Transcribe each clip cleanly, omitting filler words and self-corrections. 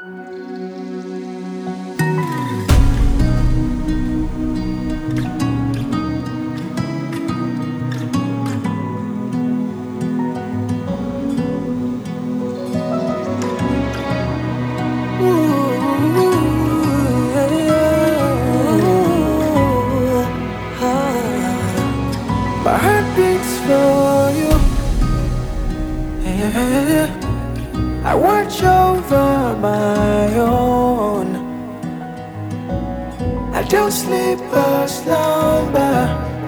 My heart beats for you. Yeah. I watch over my own. I don't sleep or slumber.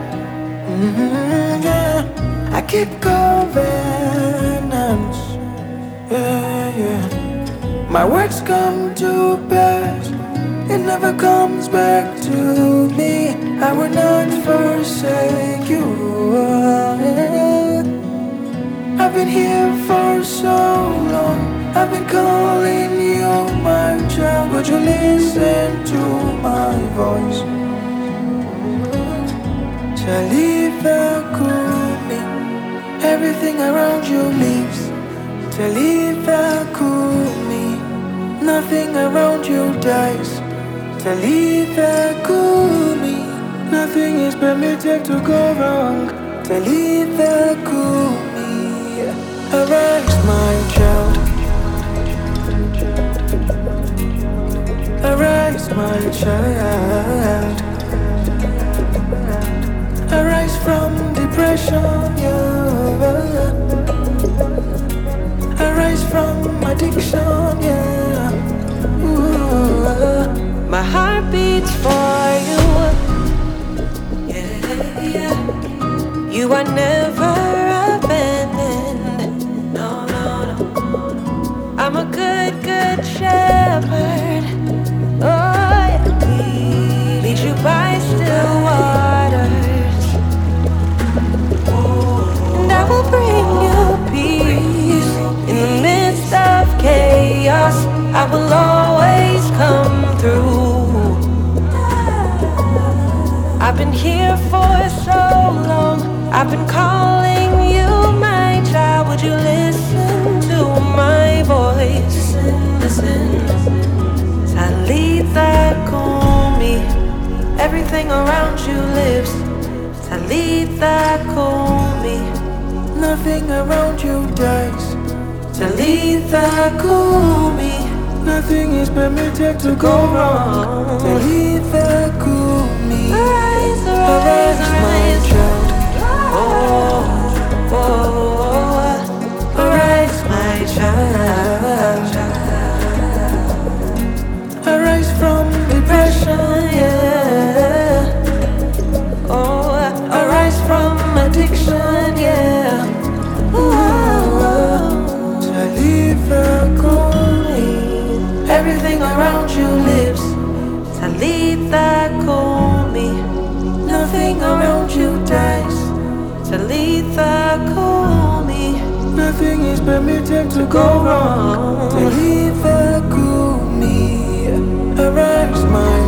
Yeah. I keep covenants. Yeah. My words come to pass. It never comes back to me. I will not forsake you. I've been here for so long. I've been calling you my child. Would you listen to my voice? Talifa Kumi. Everything around you leaves. Talifa Kumi. Nothing around you dies. Talifa Kumi. Nothing is permitted to go wrong. Talifa Kumi. Arise, my child. Arise, my child. Arise from depression, yeah. Arise from addiction, yeah. Ooh. My heart beats for you. Yeah, yeah. You are never abandoned. No, no, no. I'm a good, good shepherd. Oh, yeah. Lead you by still waters. And I will bring you peace in the midst of chaos. I will always come through. I've been here for so long. I've been calling you my child. Would you listen to my voice? Listen. Talitha Kumi. Everything around you lives. Talitha Kumi. Nothing around you dies. Talitha Kumi. Nothing is permitted to go wrong. Talitha Kumi. Arise, Arise, my child. Oh, oh, oh. Arise, my child. Arise from depression, yeah. Oh, arise from addiction, yeah. Ooh. Talifa Kumi. Everything around you lives. Talitha Kumi. Nothing around you dies. Talitha Kumi. Nothing is permitted to go wrong. Talitha Kumi. Arise, my